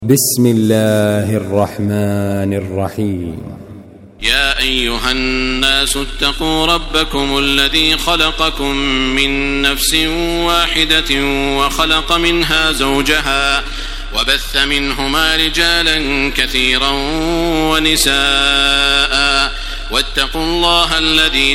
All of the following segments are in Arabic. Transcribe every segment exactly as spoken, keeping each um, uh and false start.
بسم الله الرحمن الرحيم. يا أيها الناس اتقوا ربكم الذي خلقكم من نفس واحدة وخلق منها زوجها وبث منهما رجالا كثيرا ونساء واتقوا الله الذي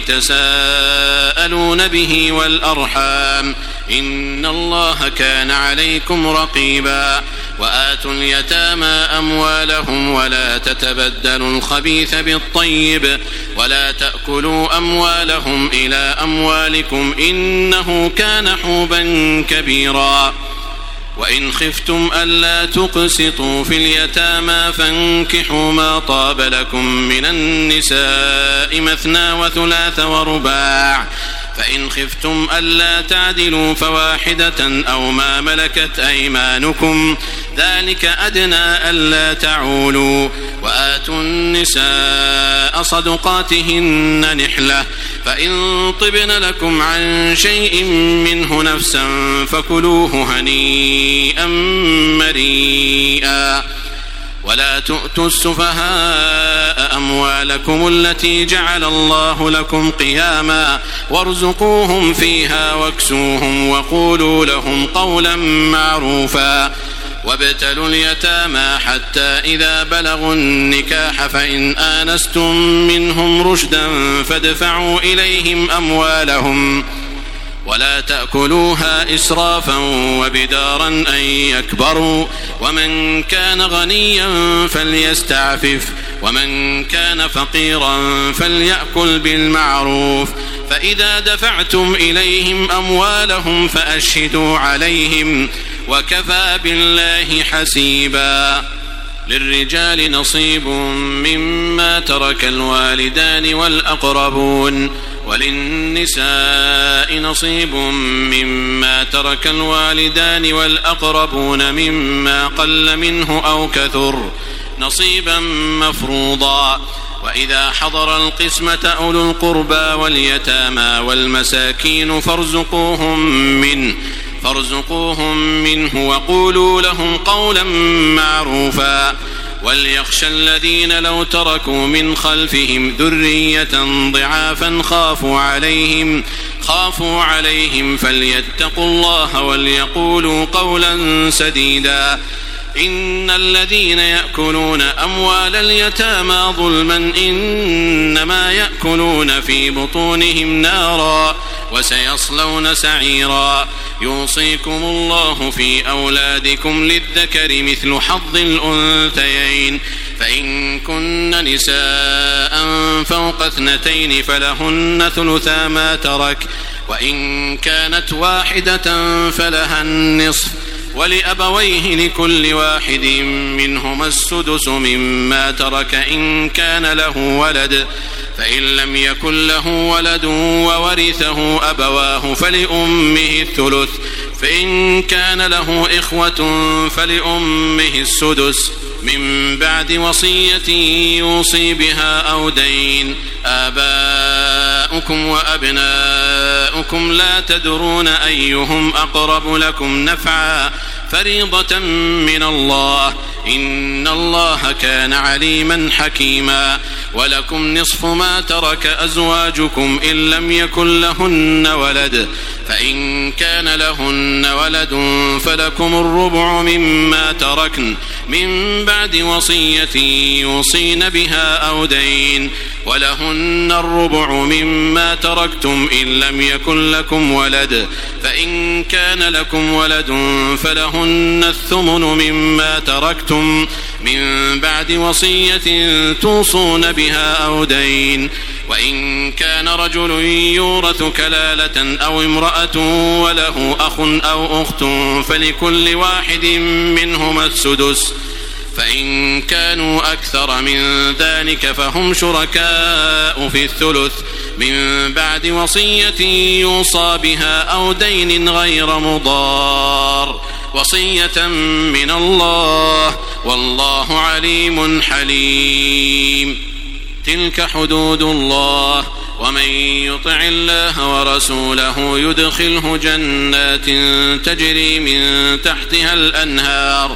تساءلون به والأرحام إن الله كان عليكم رقيبا. وآتوا اليتامى أموالهم ولا تتبدلوا الخبيث بالطيب ولا تأكلوا أموالهم إلى أموالكم إنه كان حوبا كبيرا. وإن خفتم ألا تقسطوا في اليتامى فانكحوا ما طاب لكم من النساء مثنى وثلاث ورباع، فإن خفتم ألا تعدلوا فواحدة أو ما ملكت أيمانكم ذلك أدنى ألا تعولوا. وآتوا النساء صدقاتهن نحلة، فإن طبن لكم عن شيء منه نفسا فكلوه هنيئا مريئا. ولا تؤتوا السفهاء أموالكم التي جعل الله لكم قياما وارزقوهم فيها واكسوهم وقولوا لهم قولا معروفا. وابتلوا اليتامى حتى إذا بلغوا النكاح فإن آنستم منهم رشدا فادفعوا إليهم أموالهم ولا تأكلوها إسرافا وبدارا أن يكبروا. ومن كان غنيا فليستعفف ومن كان فقيرا فليأكل بالمعروف. فإذا دفعتم إليهم أموالهم فأشهدوا عليهم وكفى بالله حسيبا. للرجال نصيب مما ترك الوالدان والأقربون وللنساء نصيب مما ترك الوالدان والأقربون مما قل منه أو كثر نصيبا مفروضا. وإذا حضر القسمة أولو القربى واليتامى والمساكين فارزقوهم منه فارزقوهم منه وقولوا لهم قولا معروفا. وليخشى الذين لو تركوا من خلفهم ذرية ضعافا خافوا عليهم خافوا عليهم فليتقوا الله وليقولوا قولا سديدا. إن الذين يأكلون أموال اليتامى ظلما إنما يأكلون في بطونهم نارا وسيصلون سعيرا. يوصيكم الله في أولادكم للذكر مثل حظ الأنثيين، فإن كن نساء فوق اثنتين فلهن ثلثا ما ترك، وإن كانت واحدة فلها النصف، ولأبويه لكل واحد منهما السدس مما ترك إن كان له ولد، فإن لم يكن له ولد وورثه أبواه فلأمه الثلث، فإن كان له إخوة فلأمه السدس من بعد وصية يوصي بها أو دين. آباؤكم وأبناؤكم لا تدرون أيهم أقرب لكم نفعا فريضة من الله إن الله كان عليما حكيما. ولكم نصف ما ترك أزواجكم إن لم يكن لهن ولد، فإن كان لهن ولد فلكم الربع مما تركن من بعد وصية يوصين بها أو دين، ولهن الربع مما تركتم إن لم يكن لكم ولد، فإن كان لكم ولد فلهن الثمن مما تركتم من بعد وصية توصون بها أو دين. وإن كان رجل يورث كلالة أو امرأة وله أخ أو أخت فلكل واحد منهما السدس، فإن كانوا أكثر من ذلك فهم شركاء في الثلث من بعد وصية يوصى بها أو دين غير مضار، وصية من الله والله عليم حليم. تلك حدود الله ومن يطع الله ورسوله يدخله جنات تجري من تحتها الأنهار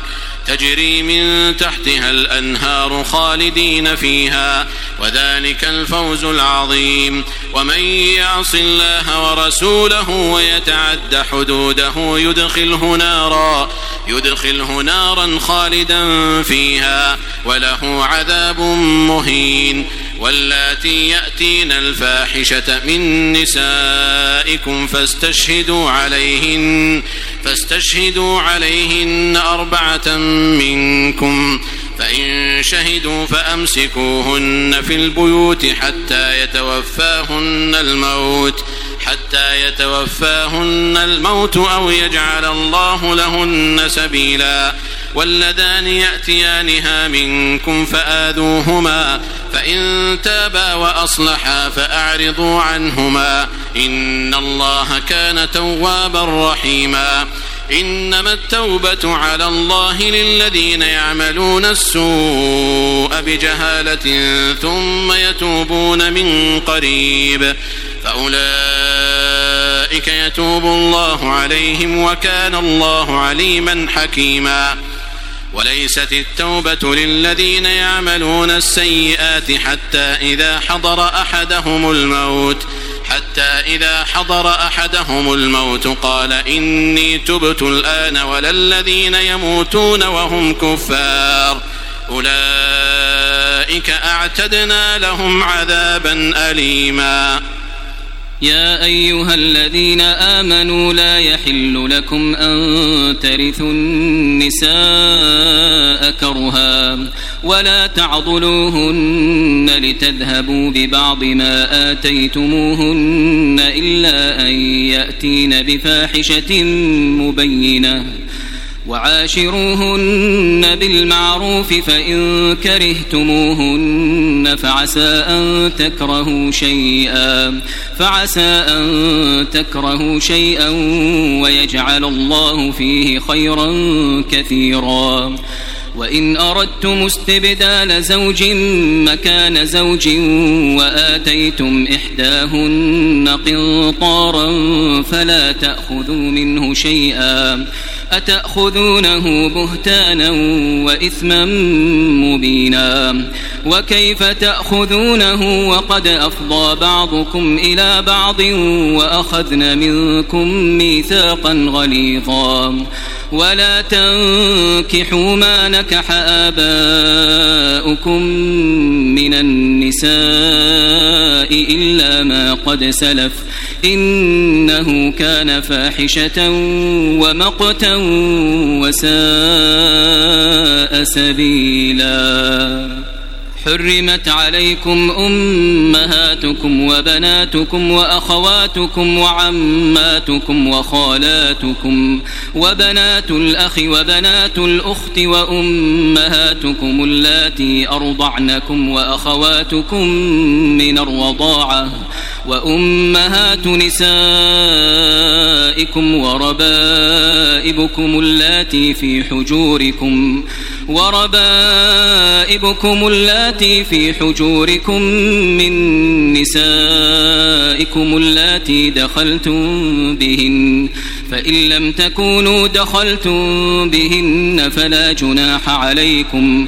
تجري من تحتها الأنهار خالدين فيها وذلك الفوز العظيم. ومن يعص الله ورسوله ويتعد حدوده يدخله نارا يدخله نارا خالدا فيها وله عذاب مهين. واللاتي يأتين الفاحشة من نسائكم فاستشهدوا عليهن فاستشهدوا عليهن أربعة منكم فإن شهدوا فأمسكوهن في البيوت حتى يتوفاهن الموت حتى يتوفاهن الموت أو يجعل الله لهن سبيلا. واللذان يأتيانها منكم فآذوهما فإن تابا وأصلحا فأعرضوا عنهما إن الله كان توابا رحيما. إنما التوبة على الله للذين يعملون السوء بجهالة ثم يتوبون من قريب فأولئك يتوب الله عليهم وكان الله عليما حكيما. وليست التوبة للذين يعملون السيئات حتى إذا حضر أحدهم الموت حتى إذا حضر أحدهم الموت قال إني تبت الآن ولا الذين يموتون وهم كفار أولئك أعتدنا لهم عذابا أليما. يا أيها الذين آمنوا لا يحل لكم أن ترثوا النساء كرها ولا تعضلوهن لتذهبوا ببعض ما آتيتموهن إلا أن يأتين بفاحشة مبينة وعاشروهن بالمعروف فإن كرهتموهن فعسى أن تكرهوا شيئا فعسى أن تكرهوا شيئا ويجعل الله فيه خيرا كثيرا. وإن أردتم استبدال زوج مكان زوج وآتيتم إحداهن قنطارا فلا تأخذوا منه شيئا أتأخذونه بهتانا وإثما مبينا. وكيف تأخذونه وقد أفضى بعضكم إلى بعض وأخذن منكم ميثاقا غليظا. ولا تنكحوا ما نكح آباؤكم من النساء إلا ما قد سلف إنه كان فاحشة ومقتا وساء سبيلا. حرمت عليكم أمهاتكم وبناتكم وأخواتكم وعماتكم وخالاتكم وبنات الأخ وبنات الأخت وأمهاتكم اللاتي أرضعنكم وأخواتكم من الرضاعة وأمهات نسائكم وربائبكم اللاتي في حجوركم وربائبكم اللاتي في حجوركم من نسائكم اللاتي دخلتم بهن فإن لم تكونوا دخلتم بهن فلا جناح عليكم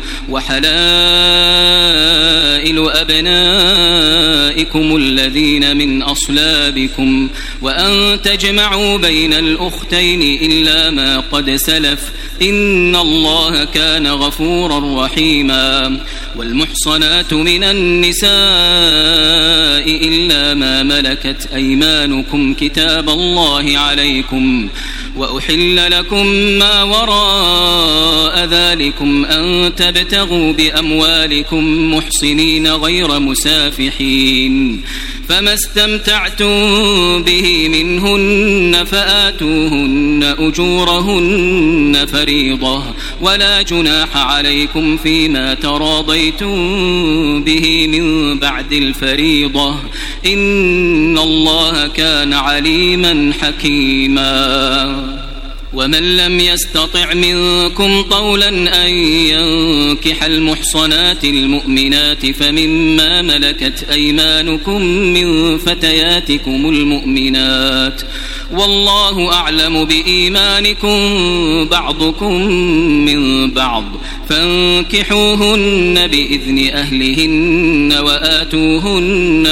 وحلائل أبنائكم الذين من أصلابكم وأن تجمعوا بين الأختين إلا ما قد سلف إن الله كان غفورا رحيما. والمحصنات من النساء إلا ما ملكت أيمانكم كتاب الله عليكم وأحل لكم ما وراء ذلكم أن تبتغوا بأموالكم محصنين غير مسافحين فما استمتعتم به منهن فآتوهن أجورهن فريضة ولا جناح عليكم فيما تراضيتم به من بعد الفريضة إن الله كان عليما حكيما. ومن لم يستطع منكم طولا أن ينكح المحصنات المؤمنات فمما ملكت أيمانكم من فتياتكم المؤمنات والله أعلم بإيمانكم بعضكم من بعض فانكحوهن بإذن أهلهن وآتوهن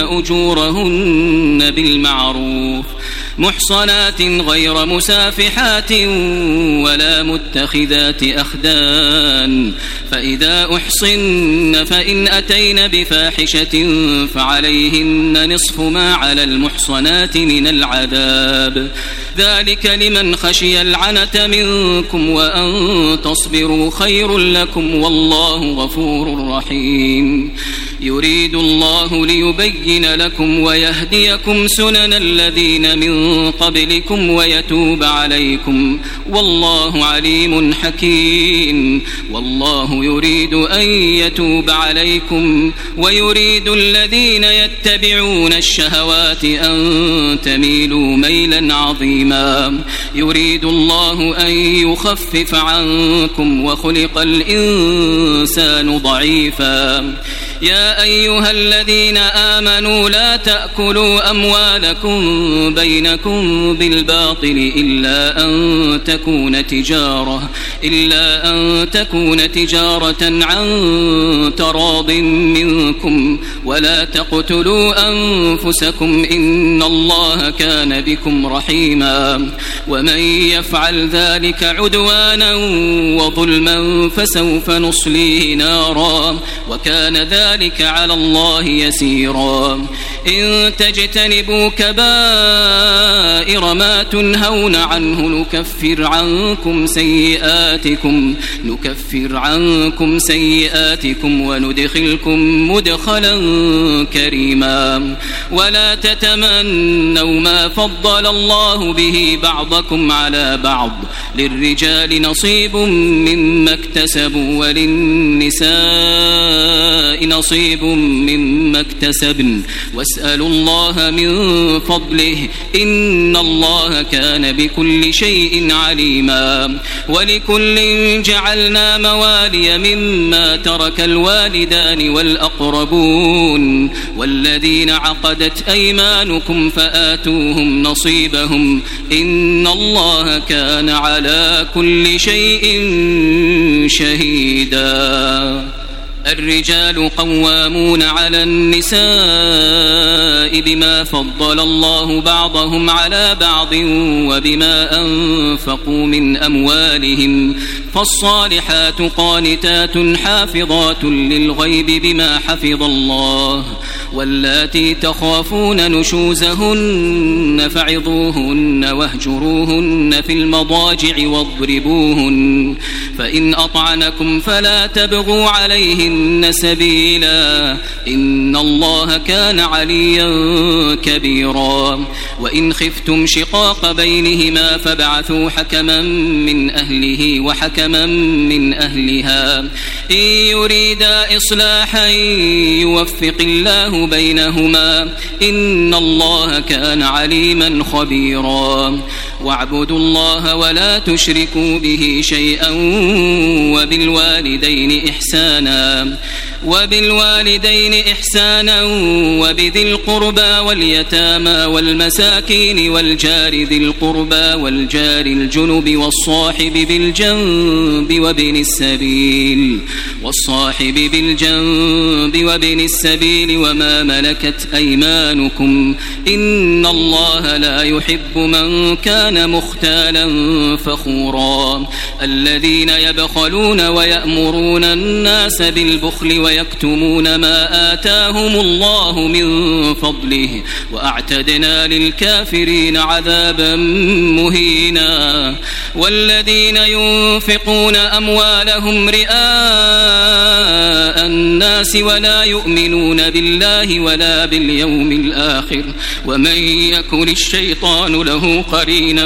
أجورهن بالمعروف محصنات غير مسافحات ولا متخذات أخدان فإذا أحصن فإن أتين بفاحشة فعليهن نصف ما على المحصنات من العذاب ذلك لمن خشي العنة منكم وأن تصبروا خير لكم والله غفور رحيم يريد الله ليبين لكم ويهديكم سنن الذين من قبلكم ويتوب عليكم والله عليم حكيم والله يريد أن يتوب عليكم ويريد الذين يتبعون الشهوات أن تميلوا ميلا عظيما يريد الله أن يخفف عنكم وخلق الإنسان ضعيفا يا أيها الذين آمنوا لا تأكلوا أموالكم بينكم بالباطل إلا أن تكون تجارة إلا أن تكون تجارة عن تراض منكم ولا تقتلوا أنفسكم إن الله كان بكم رحيما ومن يفعل ذلك عدوانا وظلما فسوف نصليه نارا وكان ذلك ذلك على الله يسيرا إن تجتنبوا كبائر ما تنهون عنه نكفر عنكم سيئاتكم نكفر عنكم سيئاتكم وندخلكم مدخلا كريما ولا تتمنوا ما فضل الله به بعضكم على بعض للرجال نصيب مما اكتسبوا وللنساء نصيب مما اكتسبن واسألوا الله من فضله إن الله كان بكل شيء عليما ولكل جعلنا موالي مما ترك الوالدان والأقربون والذين عقدت أيمانكم فآتوهم نصيبهم إن الله كان على كل شيء شهيدا الرجال قوامون على النساء بما فضل الله بعضهم على بعض وبما أنفقوا من أموالهم فالصالحات قانتات حافظات للغيب بما حفظ الله واللاتي تخافون نشوزهن فعظوهن واهجروهن في المضاجع واضربوهن فإن أطعنكم فلا تبغوا عليهن سبيلا إن الله كان عليا كبيرا وإن خفتم شقاق بينهما فابعثوا حكما من أهله وحكما من أهلها إن يريدا إصلاحا يوفق الله بينهما إن الله كان عليما خبيرا واعبدوا الله ولا تشركوا به شيئا وبالوالدين إحسانا وبالوالدين إحسانا وبذي القربى واليتامى والمساكين والجار ذي القربى والجار الجنب والصاحب بالجنب وابن السبيل والصاحب بالجنب وابن السبيل وما ملكت أيمانكم إن الله لا يحب من كان مختالا فخورا الذين يبخلون ويأمرون الناس بالبخل ويكتمون ما آتاهم الله من فضله وأعتدنا للكافرين عذابا مهينا والذين ينفقون أموالهم رئاء الناس ولا يؤمنون بالله ولا باليوم الآخر ومن يكن الشيطان له قرينا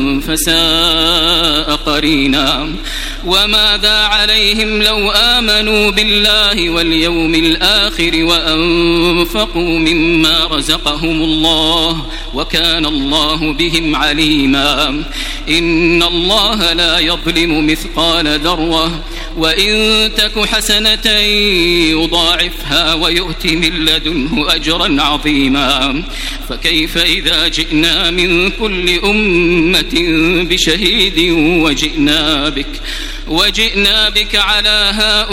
فساء قرينا وماذا عليهم لو آمنوا بالله واليوم الآخر وأنفقوا مما رزقهم الله وكان الله بهم عليما إن الله لا يظلم مثقال ذرة وإن تك حسنة يضاعفها ويؤت من لدنه أجرا عظيما فكيف إذا جئنا من كل أمة بشهيد وجئنا بك وجئنا بك على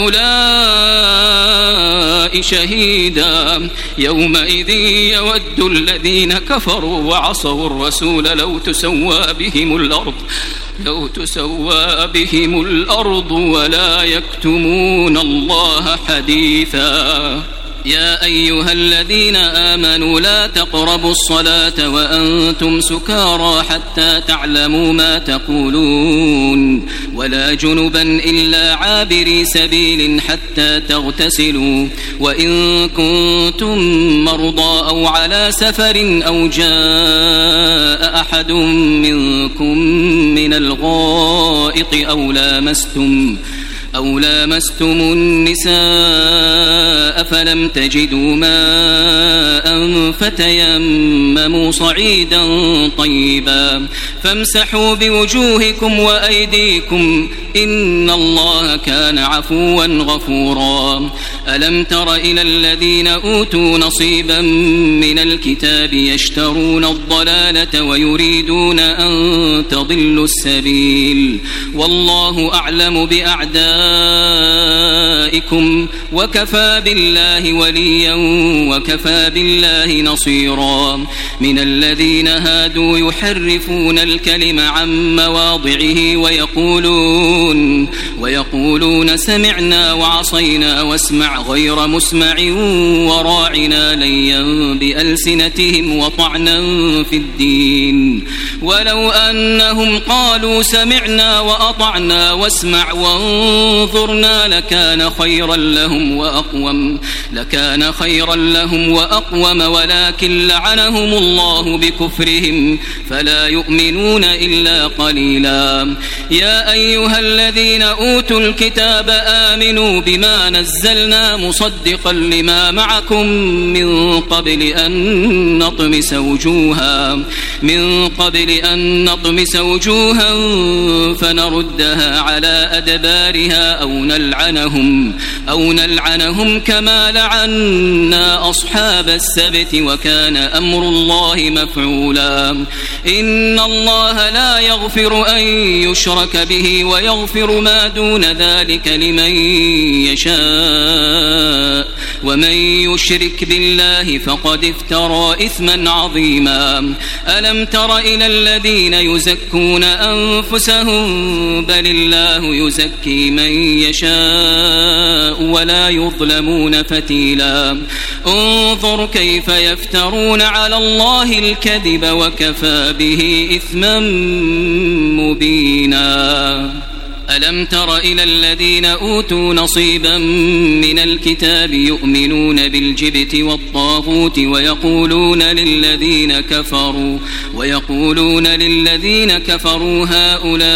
هؤلاء شهيدا يومئذ يود الذين كفروا وعصوا الرسول لو تسوى بهم الأرض لو تسوى بهم الأرض ولا يكتمون الله حديثا يا أيها الذين آمنوا لا تقربوا الصلاة وأنتم سكارى حتى تعلموا ما تقولون ولا جنبا إلا عابري سبيل حتى تغتسلوا وإن كنتم مرضى أو على سفر أو جاء أحد منكم من الغائط أو لامستم أو لامستم النساء فلم تجدوا ماء فتيمموا صعيدا طيبا فامسحوا بوجوهكم وأيديكم إن الله كان عفوا غفورا ألم تر إلى الذين أوتوا نصيبا من الكتاب يشترون الضلالة ويريدون أن تضلوا السبيل والله أعلم بأعدائكم وكفى بالله وليا وكفى بالله نصيرا من الذين هادوا يحرفون الكلم عن مواضعه ويقولون ويقولون سمعنا وعصينا واسمع غير مسمع وراعنا ليا بألسنتهم وطعنا في الدين ولو أنهم قالوا سمعنا وأطعنا واسمع وانظرنا لكان خيرا لهم وأقوم لكان خيرا لهم وأقوم ولكن لعنهم الله بكفرهم فلا يؤمنون إلا قليلا يا أيها الذين أوتوا الكتاب آمنوا بما نزلنا مصدقا لما معكم من قبل أن نطمس وجوها من قبل أن نطمس وجوها فنردها على أدبارها أو نلعنهم أو نلعنهم كما لعنا أصحاب السبت وكان أمر الله مفعولا إن الله لا يغفر أن يشرك به ويغفر ما دون ذلك لمن يشاء ومن يشرك بالله فقد افترى إثما عظيما ألم تر إلى الذين يزكون أنفسهم بل الله يزكي من يشاء ولا يظلمون فتيلا انظر كيف يفترون على الله الكذب وكفى به إثما مبينا ألم تر إلى الذين أوتوا نصيبا من الكتاب يؤمنون بالجبت والطاغوت ويقولون للذين كفروا ويقولون للذين كفروا هؤلاء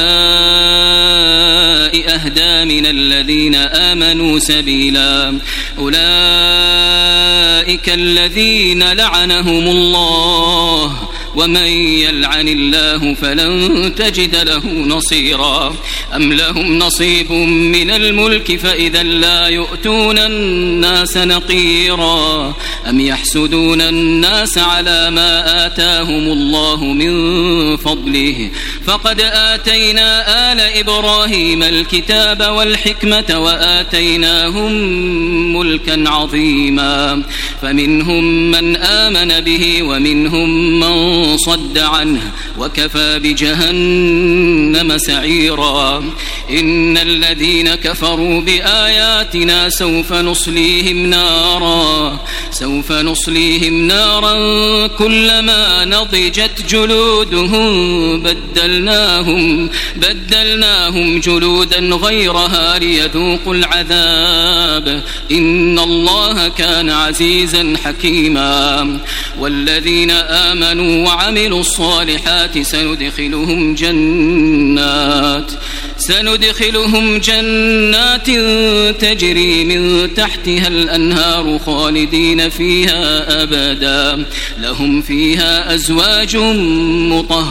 أهدى من الذين آمنوا سبيلا أولئك الذين لعنهم الله ومن يلعن الله فلن تجد له نصيرا أم لهم نصيب من الملك فإذا لا يؤتون الناس نقيرا أم يحسدون الناس على ما آتاهم الله من فضله فقد آتينا آل إبراهيم الكتاب والحكمة وآتيناهم ملكا عظيما فمنهم من آمن به ومنهم من صد عنه وكفى بجهنم سعيرا إن الذين كفروا بآياتنا سوف نصليهم نارا سوف نصليهم نارا كلما نضجت جلودهم بدلناهم بدلناهم جلودا غيرها ليذوقوا العذاب إن الله كان عزيزا حكيما والذين آمنوا وعملوا الصالحات سندخلهم جنات سندخلهم جنات تجري من تحتها الأنهار خالدين فيها أبدا لهم فيها أزواج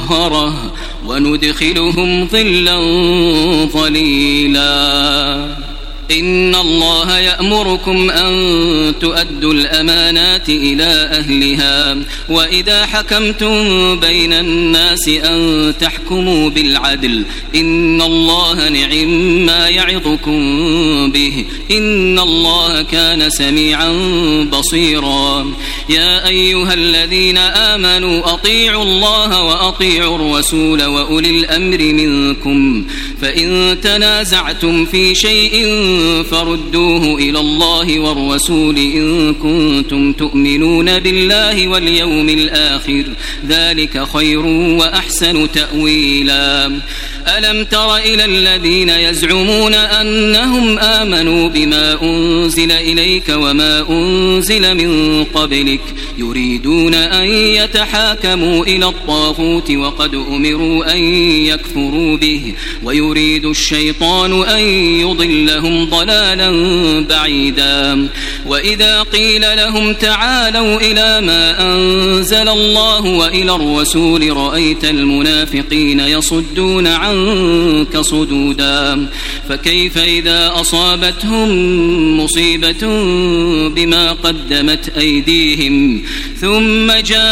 مطهرة وندخلهم ظلا ظليلا. إن الله يأمركم أن تؤدوا الأمانات إلى أهلها وإذا حكمتم بين الناس أن تحكموا بالعدل إن الله نعم ما يعظكم به إن الله كان سميعا بصيرا. يا أيها الذين آمنوا أطيعوا الله وأطيعوا الرسول وأولي الأمر منكم فإن تنازعتم في شيء فردوه إلى الله والرسول إن كنتم تؤمنون بالله واليوم الآخر ذلك خير وأحسن تأويلا. ألم تر إلى الذين يزعمون أنهم آمنوا بما أنزل إليك وما أنزل من قبلك يريدون أن يتحاكموا إلى الطاغوت وقد أمروا أن يكفروا به ويريد الشيطان أن يضلهم ضلالا بعيدا. وإذا قيل لهم تعالوا إلى ما أنزل الله وإلى الرسول رأيت المنافقين يصدون عنك صدودا. فكيف إذا أصابتهم مصيبة بما قدمت أيديهم ثم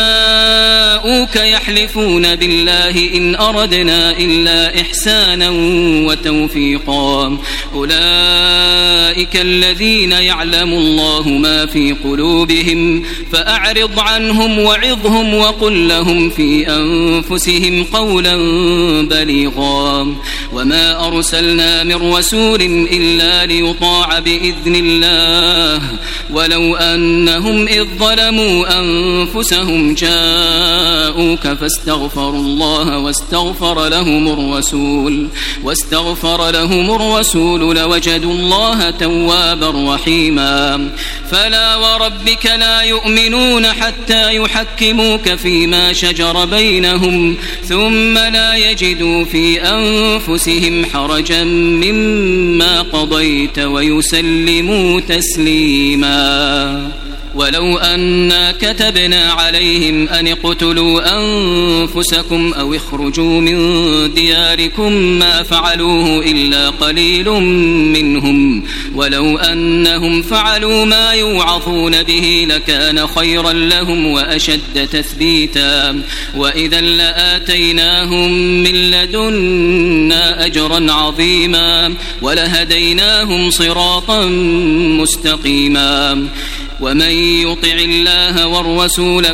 جاءوك يحلفون بالله إن أردنا إلا إحسانا وتوفيقا أولئك الذين يعلم الله ما في قلوبهم فأعرض عنهم وعظهم وقل لهم في أنفسهم قولا بليغا. وما أرسلنا من رسول إلا ليطاع بإذن الله ولو أنهم إذ ظلموا أنفسهم جاءوك فاستغفروا الله واستغفر لهم الرسول واستغفر لهم الرسول لوجدوا الله توابا رحيما. فلا وربك لا يؤمنون حتى يحكموك فيما شجر بينهم ثم لا يجدوا في أنفسهم حرجا مما قضيت ويسلموا تسليما. ولو أنا كتبنا عليهم أن اقتلوا أنفسكم أو اخرجوا من دياركم ما فعلوه إلا قليل منهم ولو أنهم فعلوا ما يوعظون به لكان خيرا لهم وأشد تثبيتا وإذا لآتيناهم من لدنا أجرا عظيما ولهديناهم صراطا مستقيما. ومن يطع الله والرسول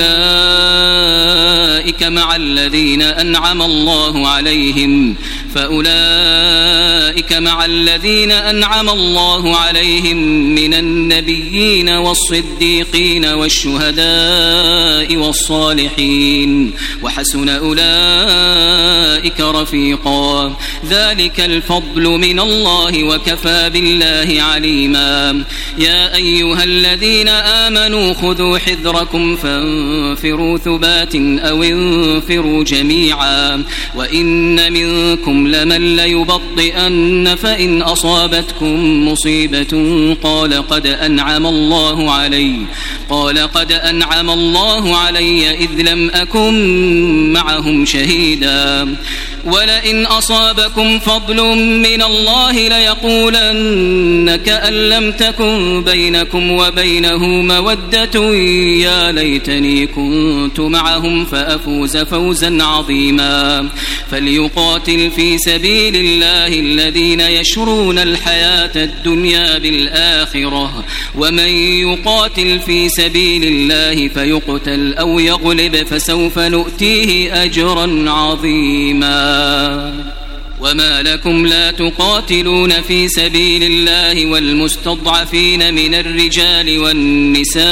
فأولئك مع الذين أنعم الله عليهم فأولئك مع الذين أنعم الله عليهم من النبيين والصديقين والشهداء والصالحين وحسن أولئك رفيقا. ذلك الفضل من الله وكفى بالله عليما. يا أيها الذين آمنوا خذوا حذركم فانفروا ثبات أو انفروا جميعا وإن منكم لمن ليبطئن فإن أصابتكم مصيبة قال قد أنعم الله علي قال قد أنعم الله علي إذ لم أكن معهم شهيدا ولئن أصابكم فضل من الله ليقولن كأن لم تكن بينكم وبينه مودة يا ليتني كنت معهم فأفوز فوزا عظيما. فليقاتل في سبيل الله الذين يشرون الحياة الدنيا بالآخرة ومن يقاتل في سبيل الله فيقتل أو يغلب فسوف نؤتيه أجرا عظيما. وما لكم لا تقاتلون في سبيل الله والمستضعفين من الرجال والنساء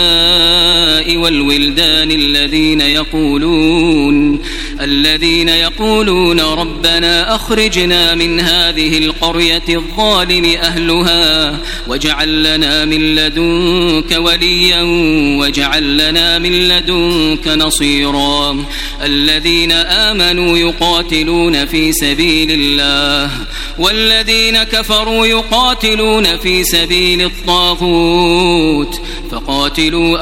والولدان الذين يقولون الذين يقولون ربنا أخرجنا من هذه القرية الظالم أهلها واجعل لنا من لدنك وليا واجعل لنا من لدنك نصيرا. الذين آمنوا يقاتلون في سبيل الله والذين كفروا يقاتلون في سبيل الطاغوت فقاتلوا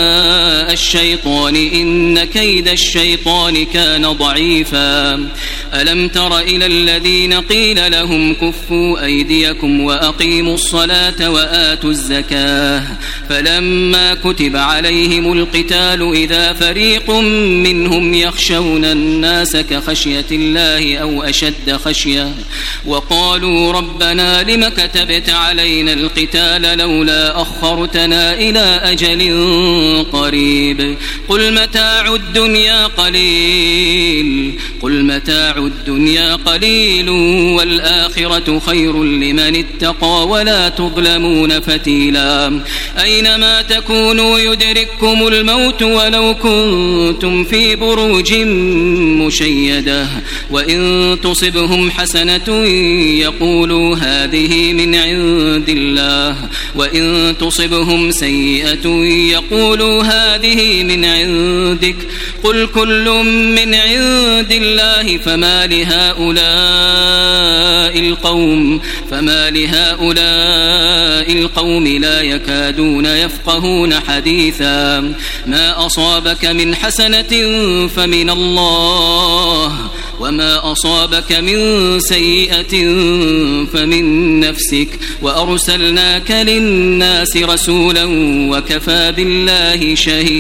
أولياء الشيطان إن كيد الشيطان كان ضعيفا. ألم تر إلى الذين قيل لهم كفوا أيديكم وأقيموا الصلاة وآتوا الزكاة فلما كتب عليهم القتال إذا فريق منهم يخشون الناس كخشية الله أو أشد خشية وقالوا ربنا لم كتبت علينا القتال لولا أخرتنا إلى أجل قريب قل متاع الدنيا قليل قل متاع الدنيا قليل والآخرة خير لمن اتقى ولا تظلمون فتيلا أينما تكونوا يدرككم الموت ولو كنتم في بروج مشيدة وإن تصبهم حسنة يقولوا هذه من عند الله وإن تصبهم سيئة يقولوا هذه من عندك قل كل من عند الله فما لهؤلاء القوم فما لهؤلاء القوم لا يكادون يفقهون حديثا ما أصابك من حسنة فمن الله وما أصابك من سيئة فمن نفسك وأرسلناك للناس رسولا وكفى بالله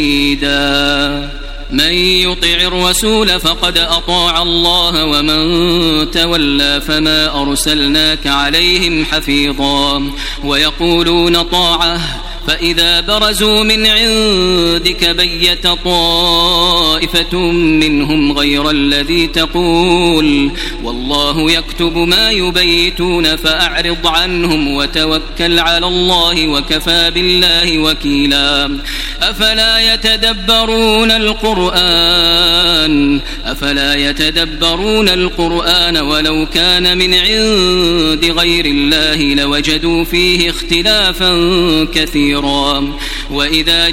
شهيدا من يطع الرسول فقد أطاع الله ومن تولى فما أرسلناك عليهم حفيظا ويقولون طاعة فإذا برزوا من عندك بيت طائفة منهم غير الذي تقول والله يكتب ما يبيتون فأعرض عنهم وتوكل على الله وكفى بالله وكيلا أفلا يتدبرون القرآن أفلا يتدبرون القرآن ولو كان من عند غير الله لوجدوا فيه اختلافا كثيرا وإذا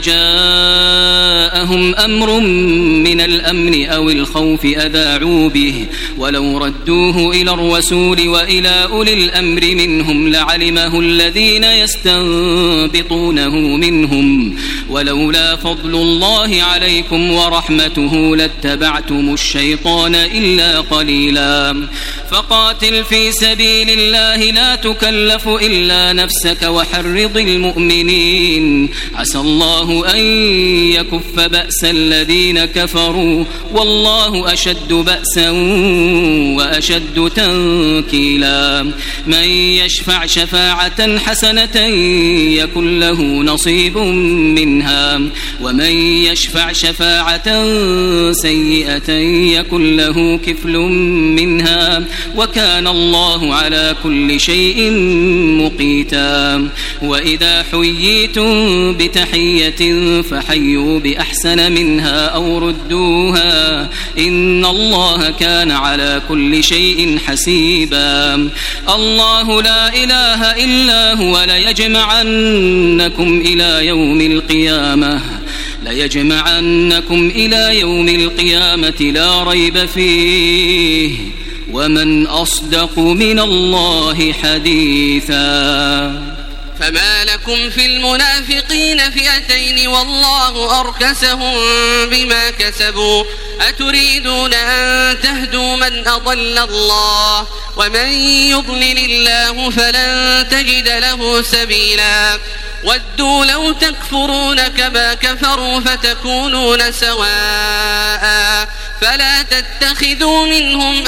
جاءهم أمر من الأمن أو الخوف أذاعوا به ولو ردوه إلى الرسول وإلى أولي الأمر منهم لعلمه الذين يستنبطونه منهم ولولا فضل الله عليكم ورحمته لاتبعتم الشيطان إلا قليلا فقاتل في سبيل الله لا تكلف إلا نفسك وحرض المؤمنين عسى الله أن يكف بأس الذين كفروا والله أشد بأسا وأشد تنكيلا من يشفع شفاعة حسنة يكن له نصيب منها ومن يشفع شفاعة سيئة يكن له كفل منها وكان الله على كل شيء مقيتا وإذا حييتم بتحية فحيوا بأحسن منها أو ردوها إن الله كان على كل شيء حسيبا الله لا إله إلا هو ليجمعنكم إلى يوم القيامة ليجمعنكم إلى يوم القيامة لا ريب فيه ومن أصدق من الله حديثا فما لكم في المنافقين فئتين والله أركسهم بما كسبوا أتريدون أن تهدوا من أضل الله ومن يضلل الله فلن تجد له سبيلا ودوا لو تكفرون كما كفروا فتكونون سواء فلا تتخذوا منهم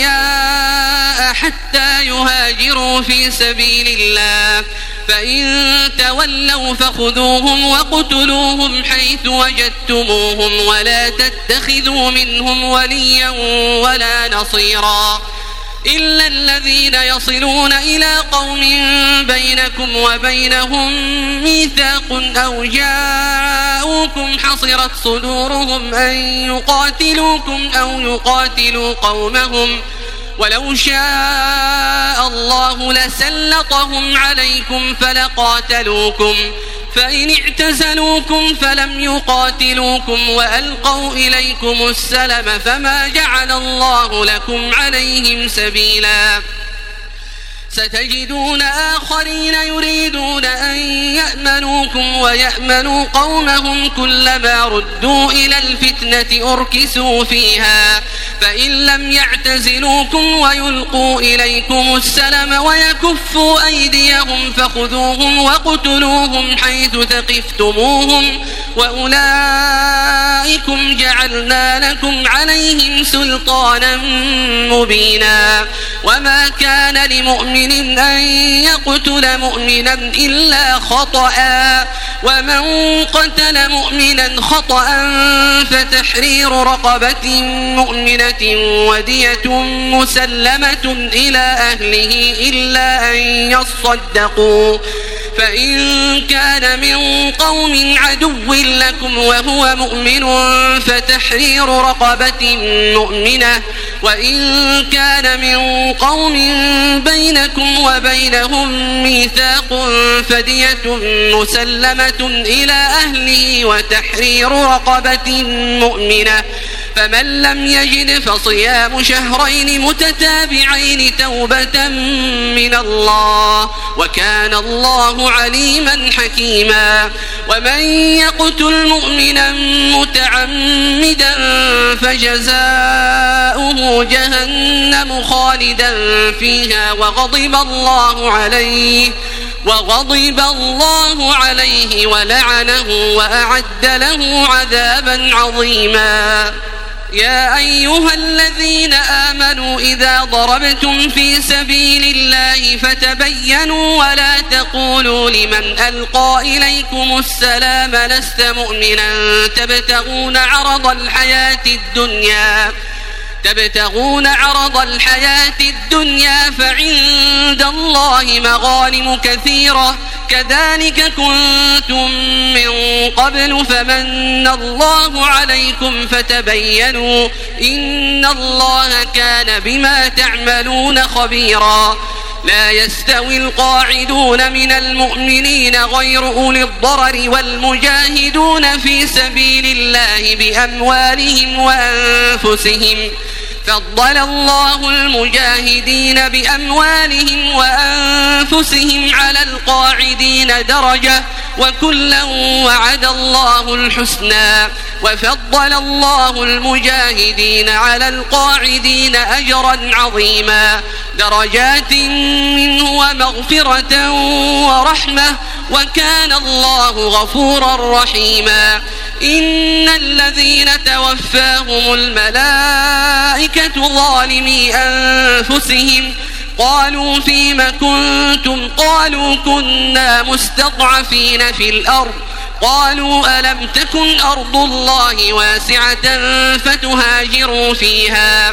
أولياء حتى يهاجروا في سبيل الله فإن تولوا فخذوهم وقتلوهم حيث وجدتموهم ولا تتخذوا منهم وليا ولا نصيرا إلا الذين يصلون إلى قوم بينكم وبينهم ميثاق أو جاءوكم حصرت صدورهم أن يقاتلوكم أو يقاتلوا قومهم ولو شاء الله لسلطهم عليكم فلقاتلوكم فإن اعتزلوكم فلم يقاتلوكم وألقوا إليكم السلم فما جعل الله لكم عليهم سبيلا ستجدون آخرين يريدون أن يأمنوكم ويأمنوا قومهم كلما ردوا إلى الفتنة أركسوا فيها فإن لم يعتزلوكم ويلقوا إليكم السلم ويكفوا أيديهم فخذوهم وقتلوهم حيث ثقفتموهم وأولئكم جعلنا لكم عليهم سلطانا مبينا وما كان لمؤمن أن يقتل مؤمنا إلا خطأ ومن قتل مؤمنا خطأ فتحرير رقبة مؤمنة ودية مسلمة إلى أهله إلا أن يصدقوا فإن كان من قوم عدو لكم وهو مؤمن فتحرير رقبة مؤمنة وإن كان من قوم بينكم وبينهم ميثاق فدية مسلمة إلى أهله وتحرير رقبة مؤمنة فمن لم يجد فصيام شهرين متتابعين توبة من الله وكان الله عليما حكيما ومن يقتل مؤمنا متعمدا فجزاؤه جهنم خالدا فيها وغضب الله عليه وغضب الله عليه ولعنه وأعد له عذابا عظيما يا أيها الذين آمنوا إذا ضربتم في سبيل الله فتبينوا ولا تقولوا لمن ألقى إليكم السلام لست مؤمنا تبتغون عرض الحياة الدنيا تبتغون عرض الحياة الدنيا فعند الله مغانم كثيرة كذلك كنتم من قبل فمن الله عليكم فتبينوا إن الله كان بما تعملون خبيرا لا يستوي القاعدون من المؤمنين غير أولي الضرر والمجاهدون في سبيل الله بأموالهم وأنفسهم فضل الله المجاهدين بأموالهم وأنفسهم على القاعدين درجة وكلا وعد الله الحسنى وفضل الله المجاهدين على القاعدين أجرا عظيما درجات منه ومغفرة ورحمة وكان الله غفورا رحيما إن الذين توفاهم الملائكة ظالمي أنفسهم قالوا فيم كنتم قالوا كنا مستضعفين في الأرض قالوا ألم تكن أرض الله واسعة فتهاجروا فيها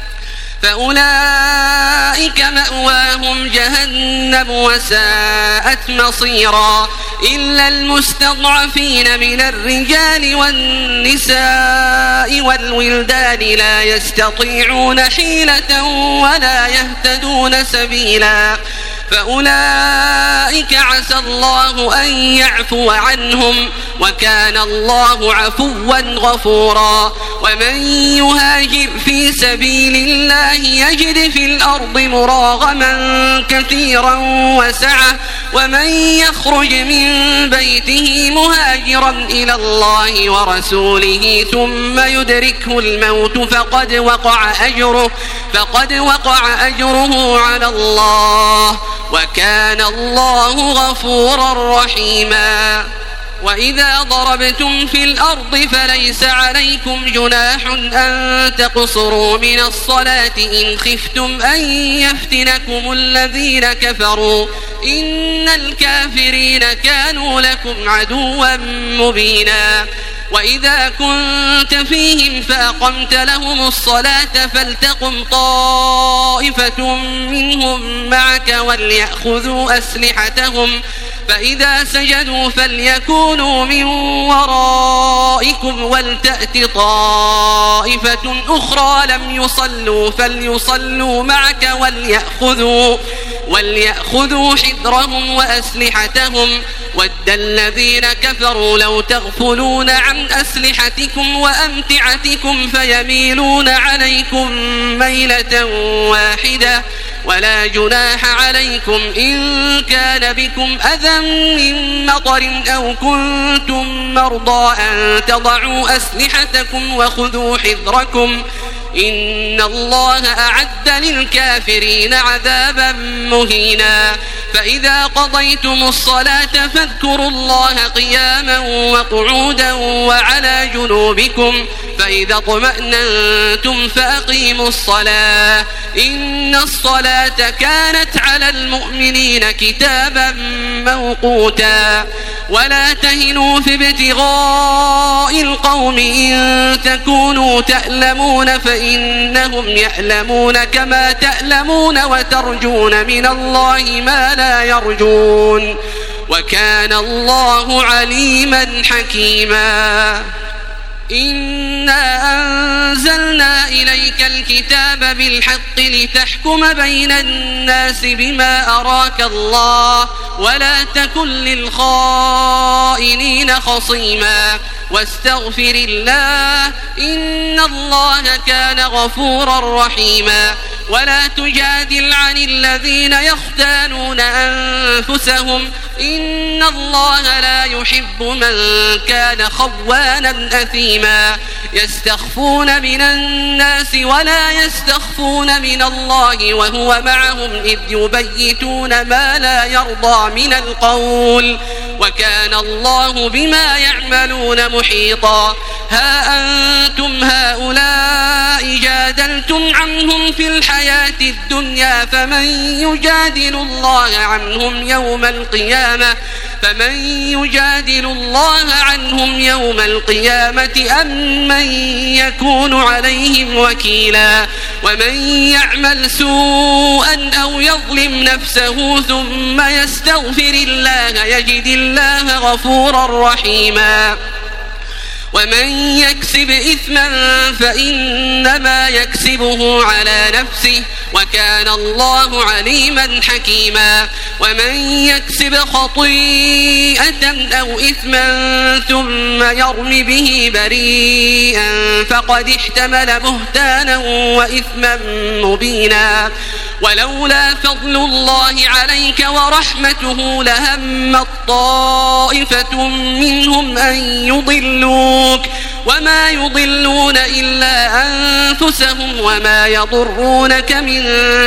فأولئك مأواهم جهنم وساءت مصيرا إلا المستضعفين من الرجال والنساء والولدان لا يستطيعون حيلة ولا يهتدون سبيلا فأولئك عسى الله أن يعفو عنهم وكان الله عفوا غفورا ومن يهاجر في سبيل الله يجد في الأرض مراغما كثيرا وسعة ومن يخرج من بيته مهاجرا إلى الله ورسوله ثم يدركه الموت فقد وقع أجره فقد وقع أجره على الله وكان الله غفورا رحيما وإذا ضربتم في الأرض فليس عليكم جناح أن تقصروا من الصلاة إن خفتم أن يفتنكم الذين كفروا إن الكافرين كانوا لكم عدوا مبينا وإذا كنت فيهم فأقمت لهم الصلاة فلتقم طائفة منهم معك وليأخذوا أسلحتهم فإذا سجدوا فليكونوا من ورائكم ولتأت طائفة أخرى لم يصلوا فليصلوا معك وليأخذوا, وليأخذوا حذرهم وأسلحتهم ود الذين كفروا لو تغفلون عن أسلحتكم وأمتعتكم فيميلون عليكم ميلة واحدة ولا جناح عليكم إن كان بكم أذى من مطر أو كنتم مرضى أن تضعوا أسلحتكم وخذوا حذركم إن الله أعد للكافرين عذابا مهينا فإذا قضيتم الصلاة فاذكروا الله قياما وقعودا وعلى جنوبكم فإذا اطمأننتم فأقيموا الصلاة إن الصلاة كانت على المؤمنين كتابا موقوتا ولا تهنوا في ابتغاء القوم إن تكونوا تألمون فإنهم يألمون كما تألمون وترجون من الله ما لا يرجون وكان الله عليما حكيما إنا أنزلنا إليك الكتاب بالحق لتحكم بين الناس بما أراك الله ولا تكن للخائنين خصيما واستغفر الله إن الله كان غفورا رحيما ولا تجادل عن الذين يختانون أنفسهم إن الله لا يحب من كان خوانا أثيما يستخفون من الناس ولا يستخفون من الله وهو معهم إذ يبيتون ما لا يرضى من القول وكان الله بما يعملون محيطا ها أنتم هؤلاء جادلتم عنهم في الحياة الدنيا فمن يجادل الله عنهم يوم القيامة فمن يجادل الله عنهم يوم القيامة أم من يكون عليهم وكيلا ومن يعمل سوءا أو يظلم نفسه ثم يستغفر الله يجد الله غفورا رحيما ومن يكسب إثما فإنما يكسبه على نفسه وكان الله عليما حكيما ومن يكسب خطيئة أو إثما ثم يرم به بريئا فقد احتمل بهتانا وإثما مبينا ولولا فضل الله عليك ورحمته لهمت طائفة منهم أن يضلوك وما يضلون إلا أنفسهم وما يضرونك من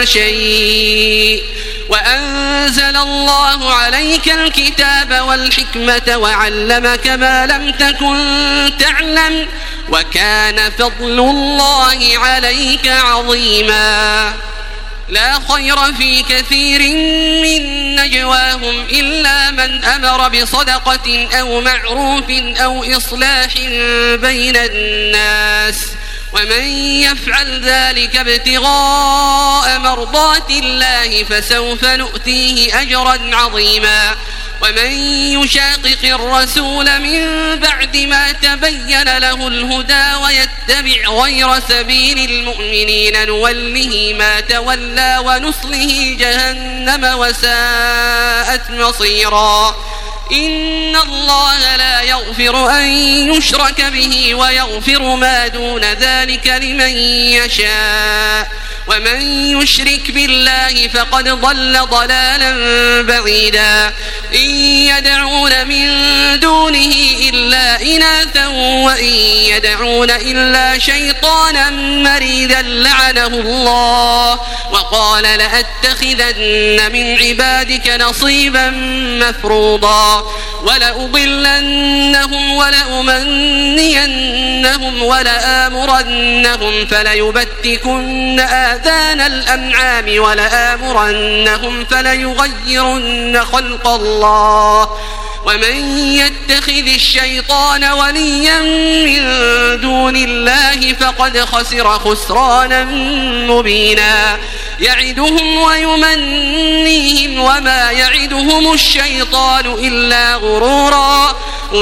شيء وأنزل الله عليك الكتاب والحكمة وعلمك ما لم تكن تعلم وكان فضل الله عليك عظيما لا خير في كثير من نجواهم إلا من أمر بصدقة أو معروف أو إصلاح بين الناس ومن يفعل ذلك ابتغاء مرضات الله فسوف نؤتيه أجرا عظيما ومن يشاقق الرسول من بعد ما تبين له الهدى ويتبع غير سبيل المؤمنين نوله ما تولى ونصله جهنم وساءت مصيرا إن الله لا يغفر أن يشرك به ويغفر ما دون ذلك لمن يشاء ومن يشرك بالله فقد ضل ضلالا بعيدا إن يدعون من دونه إلا إناثا وإن يدعون إلا شيطانا مريدا لعنه الله وقال لأتخذن من عبادك نصيبا مفروضا ولأضلنهم ولأمنينهم ولآمرنهم فليبتكن آذان الأنعام ولآمرنهم فليغيرن خلق الله ومن يتخذ الشيطان وليا من دون الله فقد خسر خسرانا مبينا يعدهم ويمنيهم وما يعدهم الشيطان إلا غرورا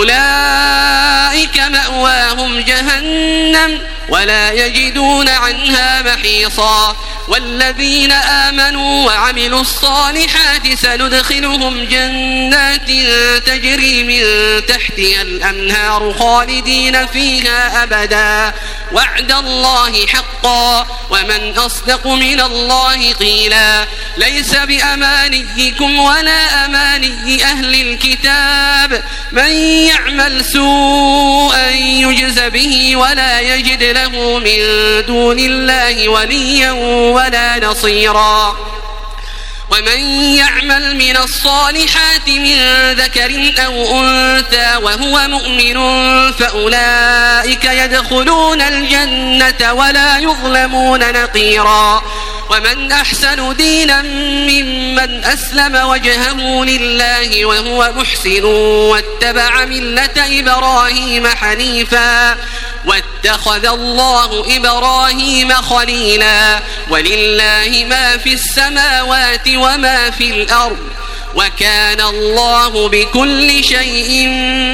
أولئك مأواهم جهنم ولا يجدون عنها محيصا والذين آمنوا وعملوا الصالحات سندخلهم جنات تجري من تحتها الأنهار خالدين فيها أبدا وعد الله حقا ومن أصدق من الله قيلا ليس بأمانيكم ولا أماني أهل الكتاب من يعمل سوءا يجز به ولا يجد له من دون الله وليا ولا نصيرا ومن يعمل من الصالحات من ذكر أو أنثى وهو مؤمن فأولئك يدخلون الجنة ولا يظلمون نقيرا ومن أحسن دينا ممن أسلم وجهه لله وهو محسن واتبع ملة إبراهيم حنيفا واتخذ الله إبراهيم خليلا ولله ما في السماوات وما في الأرض وكان الله بكل شيء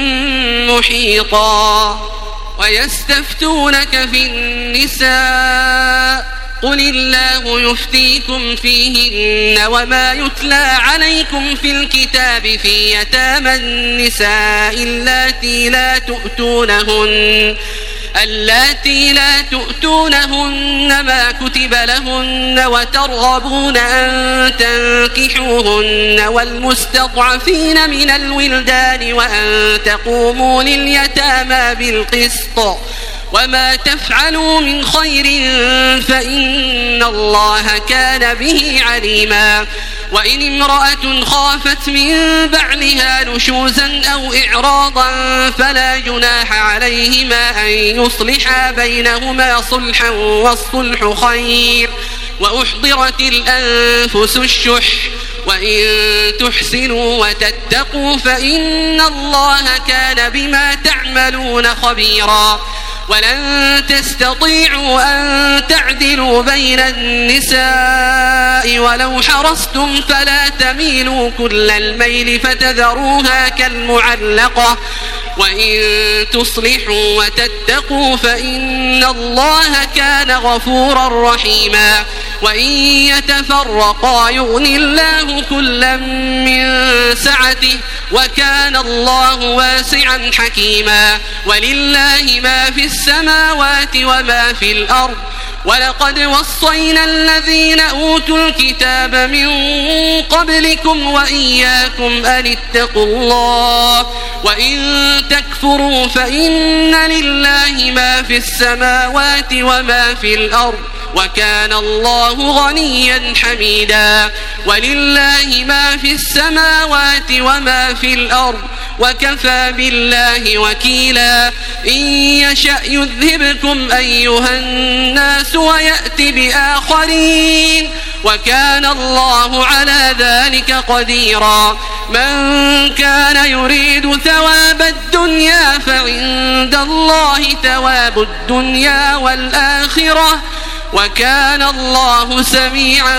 محيطا ويستفتونك في النساء قل الله يفتيكم فيهن وما يتلى عليكم في الكتاب في يتامى النساء اللاتي لا تؤتونهن اللاتي لا تؤتونهن ما كتب لهن وترغبون أن تنكحوهن والمستضعفين من الولدان وأن تقوموا لليتامى بالقسط وما تفعلوا من خير فإن الله كان به عليما وإن امرأة خافت من بعلها نشوزا أو إعراضا فلا جناح عليهما أن يصلحا بينهما صلحا والصلح خير وأحضرت الأنفس الشح وإن تحسنوا وتتقوا فإن الله كان بما تعملون خبيرا ولن تستطيعوا أن تعدلوا بين النساء ولو حرصتم فلا تميلوا كل الميل فتذروها كالمعلقة وإن تصلحوا وتتقوا فإن الله كان غفورا رحيما وإن يتفرقا يغني الله كلا من سعته وكان الله واسعا حكيما ولله ما في السماوات وما في الأرض ولقد وصينا الذين أوتوا الكتاب من قبلكم وإياكم أن اتقوا الله وإن تكفروا فإن لله ما في السماوات وما في الأرض وكان الله غنيا حميدا ولله ما في السماوات وما في الأرض وكفى بالله وكيلا إن يشأ يذهبكم أيها الناس ويأتي بآخرين وكان الله على ذلك قديرا من كان يريد ثواب الدنيا فعند الله ثواب الدنيا والآخرة وكان الله سميعا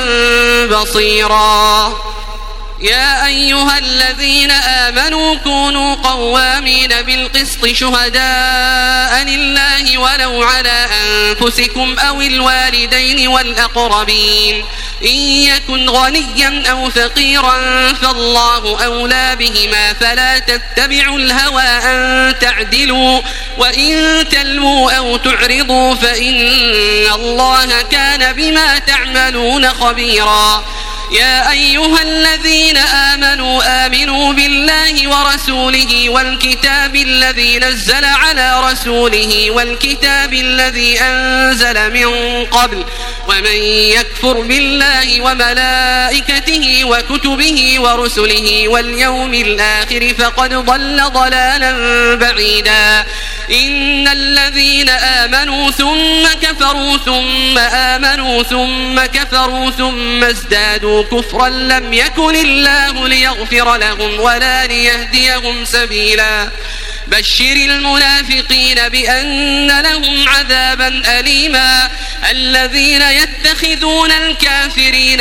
بصيرا يا أيها الذين آمنوا كونوا قوامين بالقسط شهداء لله ولو على أنفسكم أو الوالدين والأقربين إن يكن غنيا أو فقيرا فالله أولى بهما فلا تتبعوا الهوى أن تعدلوا وإن تلووا أو تعرضوا فإن الله كان بما تعملون خبيرا يا أيها الذين آمنوا آمنوا بالله ورسوله والكتاب الذي نزل على رسوله والكتاب الذي أنزل من قبل ومن يكفر بالله وملائكته وكتبه ورسله واليوم الآخر فقد ضل ضلالا بعيدا إن الذين آمنوا ثم كفروا ثم آمنوا ثم كفروا ثم ازدادوا كفرا لم يكن الله ليغفر لهم ولا ليهديهم سبيلا بشر المنافقين بأن لهم عذابا أليما الذين يتخذون الكافرين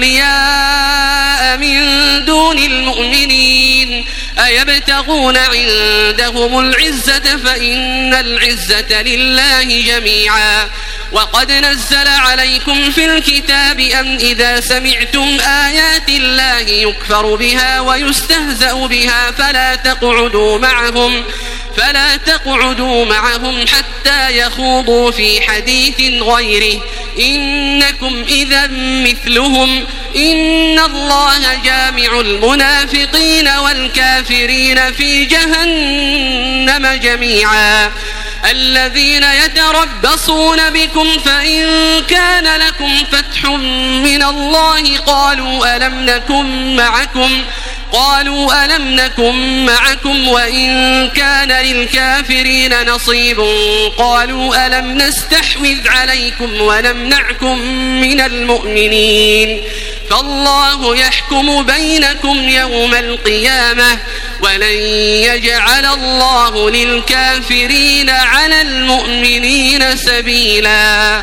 أولياء من دون المؤمنين أيبتغون عندهم العزة فإن العزة لله جميعا وقد نزل عليكم في الكتاب أن إذا سمعتم آيات الله يكفر بها ويستهزأ بها فلا تقعدوا معهم فلا تقعدوا معهم حتى يخوضوا في حديث غيره إنكم إذا مثلهم إن الله جامع المنافقين والكافرين في جهنم جميعا الذين يتربصون بكم فإن كان لكم فتح من الله قالوا ألم نكن معكم قالوا ألم نكن معكم وإن كان للكافرين نصيب قالوا ألم نستحوذ عليكم ونمنعكم من المؤمنين فالله يحكم بينكم يوم القيامة ولن يجعل الله للكافرين على المؤمنين سبيلا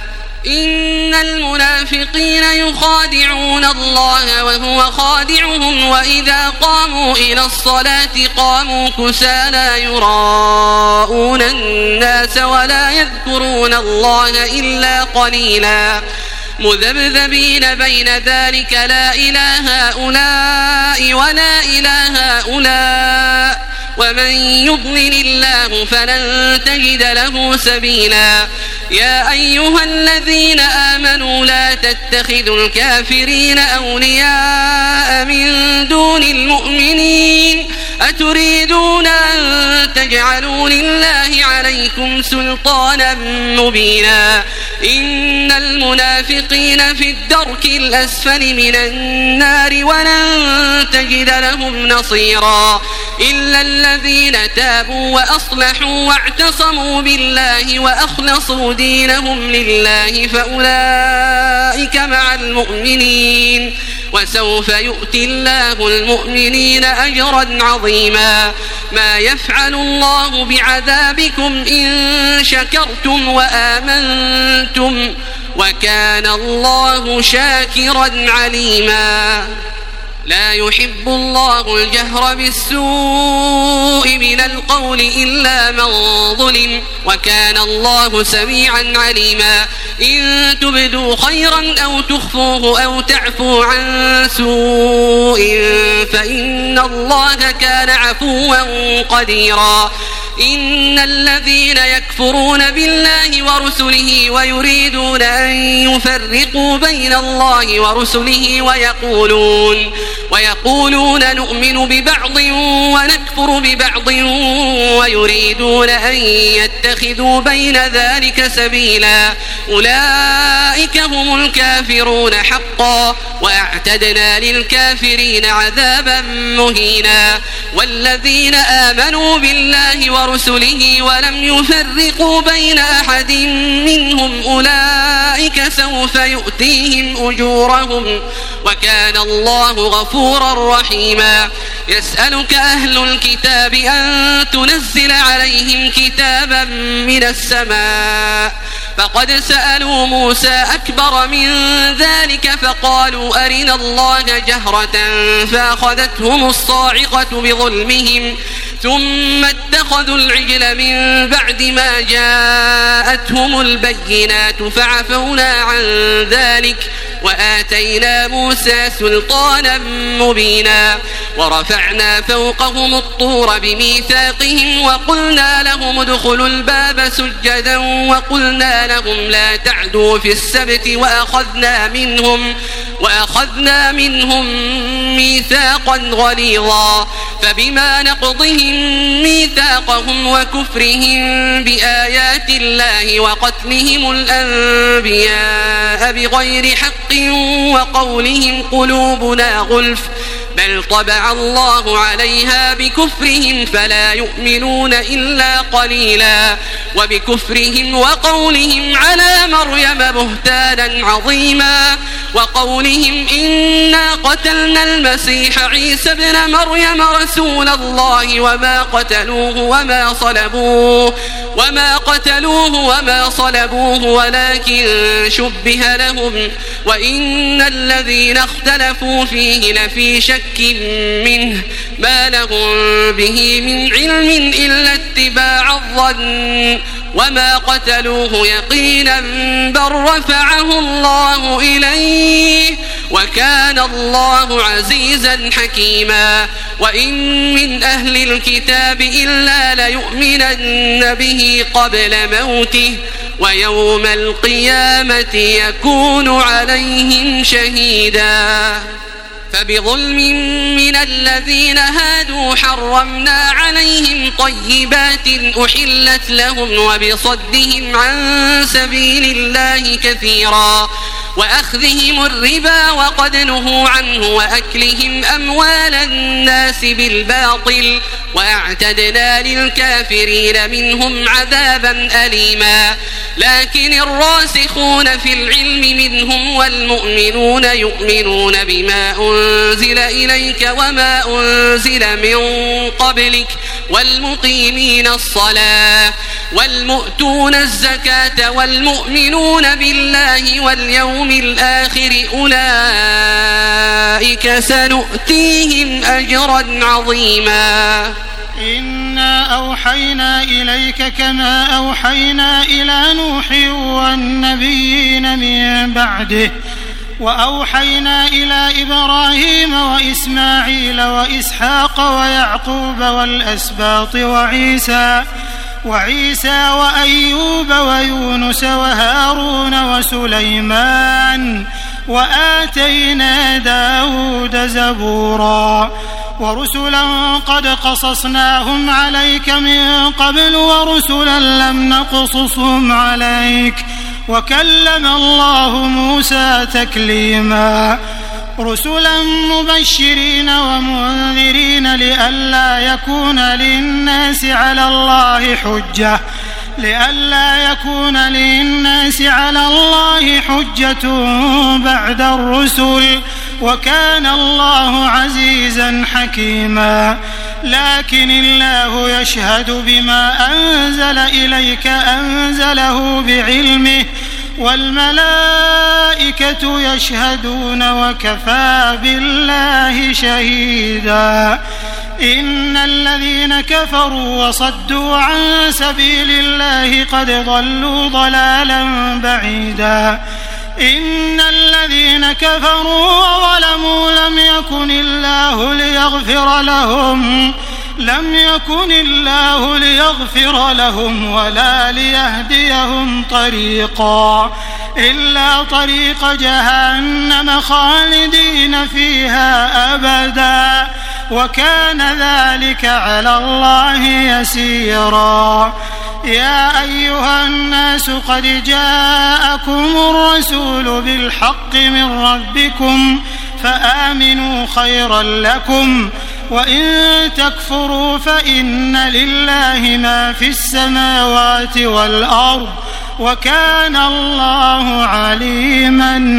إن المنافقين يخادعون الله وهو خادعهم وإذا قاموا إلى الصلاة قاموا كسالى يراءون الناس ولا يذكرون الله إلا قليلا مذبذبين بين ذلك لا إله هؤلاء ولا إله هؤلاء ومن يضلل الله فلن تجد له سبيلا يا أيها الذين آمنوا لا تتخذوا الكافرين أولياء من دون المؤمنين أتريدون أن تجعلوا لله عليكم سلطانا مبينا إن المنافقين في الدرك الأسفل من النار ولن تجد لهم نصيرا إلا الذين تابوا وأصلحوا واعتصموا بالله وأخلصوا دينهم لله فأولئك مع المؤمنين وسوف يؤتي الله المؤمنين أجرا عظيما ما يفعل الله بعذابكم إن شكرتم وآمنتم وكان الله شاكرا عليما لا يحب الله الجهر بالسوء من القول إلا من ظلم وكان الله سميعا عليما إن تبدوا خيرا أو تخفوه أو تعفو عن سوء فإن الله كان عفوا قديرا إن الذين يكفرون بالله ورسله ويريدون أن يفرقوا بين الله ورسله ويقولون ويقولون نؤمن ببعض ونكفر ببعض ويريدون أن يتخذوا بين ذلك سبيلا أولئك هم الكافرون حقا وأعتدنا للكافرين عذابا مهينا والذين آمنوا بالله ورسله ولم يفرقوا بين أحد منهم أولئك سوف يؤتيهم أجورهم وكان الله غفورا رحيما يسألك أهل الكتاب أن تنزل عليهم كتابا من السماء فقد سألوا موسى أكبر من ذلك فقالوا أرنا الله جهرة فأخذتهم الصاعقة بظلمهم ثم اتخذوا العجل من بعد ما جاءتهم البينات فعفونا عن ذلك وآتينا موسى سلطانا مبينا ورفعنا فوقهم الطور بميثاقهم وقلنا لهم ادخلوا الباب سجدا وقلنا لهم لا تعدوا في السبت وأخذنا منهم وأخذنا منهم ميثاقا غليظا فبما نقضهم ميثاقهم وكفرهم بآيات الله وقتلهم الأنبياء بغير حق وقولهم قلوبنا غلف بل طبع الله عليها بكفرهم فلا يؤمنون إلا قليلا وبكفرهم وقولهم على مريم بهتانا عظيما وقولهم إنا قتلنا المسيح عيسى ابن مريم رسول الله وما قتلوه وما صلبوه وما قتلوه وما صلبوه ولكن شبه لهم وإن الذين اختلفوا فيه لفي شك منه ما لهم به من علم إلا اتباع الظن وما قتلوه يقينا بل رفعه الله إليه وكان الله عزيزا حكيما وإن من أهل الكتاب إلا ليؤمنن به قبل موته ويوم القيامة يكون عليهم شهيدا فبظلم من الذين هادوا حرمنا عليهم طيبات أحلت لهم وبصدهم عن سبيل الله كثيرا وأخذهم الربا وقد نهوا عنه وأكلهم أموال الناس بالباطل وأعتدنا للكافرين منهم عذابا أليما لكن الراسخون في العلم منهم والمؤمنون يؤمنون بما أنزل إليك وما أنزل من قبلك والمقيمين الصلاة والمؤتون الزكاة والمؤمنون بالله واليوم الآخر أولئك سنؤتيهم أجرا عظيما إنا أوحينا إليك كما أوحينا إلى نوح والنبيين من بعده وأوحينا إلى إبراهيم وإسماعيل وإسحاق ويعقوب والأسباط وعيسى وعيسى وأيوب ويونس وهارون وسليمان وآتينا داود زبورا ورسلا قد قصصناهم عليك من قبل ورسلا لم نقصصهم عليك وكلم الله موسى تكليما رسلا مبشرين ومنذرين لئلا يكون للناس على الله حجة لئلا يكون للناس على الله حجة بعد الرسل وكان الله عزيزا حكيما لكن الله يشهد بما أنزل إليك أنزله بعلمه والملائكة يشهدون وكفى بالله شهيدا إن الذين كفروا وصدوا عن سبيل الله قد ضلوا ضلالا بعيدا إن الذين كفروا وظلموا لم يكن الله ليغفر لهم لم يكن الله ليغفر لهم ولا ليهديهم طريقا إلا طريق جهنم خالدين فيها أبدا وكان ذلك على الله يسيرا يا أيها الناس قد جاءكم الرسول بالحق من ربكم فآمنوا خيرا لكم وإن تكفروا فإن لله ما في السماوات والأرض وكان الله عليما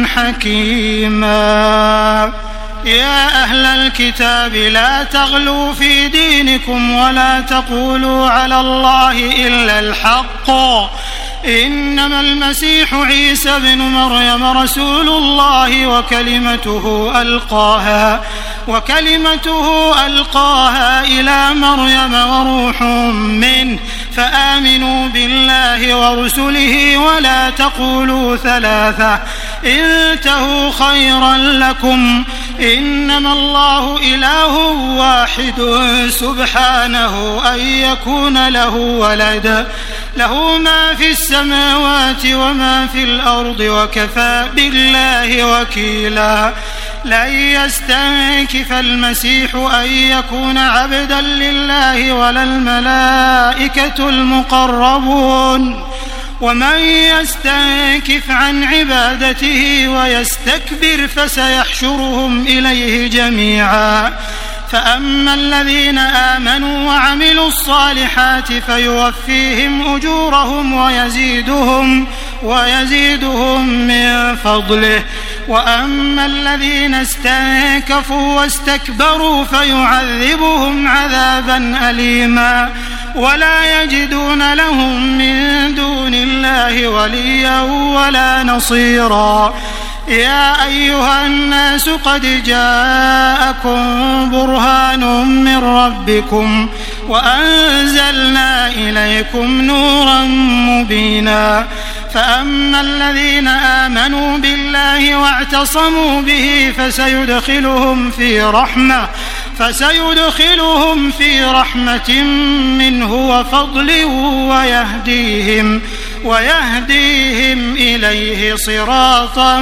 حكيما يا أهل الكتاب لا تغلوا في دينكم ولا تقولوا على الله إلا الحق إنما المسيح عيسى بن مريم رسول الله وكلمته ألقاها وكلمته ألقاها إلى مريم وروح منه فآمنوا بالله ورسله ولا تقولوا ثلاثة انتهوا خيرا لكم إنما الله إله واحد سبحانه أن يكون له ولد له ما في السماوات وما في الأرض وكفى بالله وكيلا لن يستنكف المسيح أن يكون عبدا لله ولا الملائكة المقربون ومن يستنكف عن عبادته ويستكبر فسيحشرهم إليه جميعا فأما الذين آمنوا وعملوا الصالحات فيوفيهم أجورهم ويزيدهم ويزيدهم من فضله وأما الذين استنكفوا واستكبروا فيعذبهم عذابا أليما ولا يجدون لهم من دون الله وليا ولا نصيرا يا أيها الناس قد جاءكم برهان من ربكم وأنزلنا إليكم نورا مبينا فأما الذين آمنوا بالله واعتصموا به فسيدخلهم في رحمة فسيدخلهم في رحمة منه وفضل ويهديهم ويهديهم إليه صراطا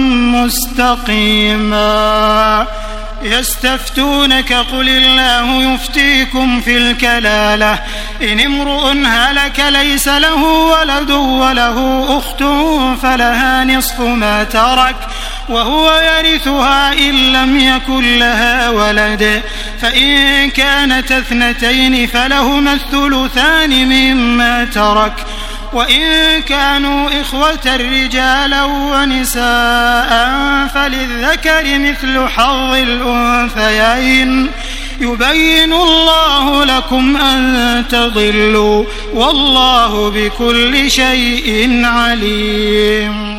مستقيما. يستفتونك قل الله يفتيكم في الكلالة إن امرؤ هلك ليس له ولد وله أخت فلها نصف ما ترك وهو يرثها إن لم يكن لها ولد فإن كانت اثنتين فلهما الثلثان مما ترك وإن كانوا إخوة رجالا ونساء فللذكر مثل حظ الأنثيين يبين الله لكم أن تضلوا والله بكل شيء عليم.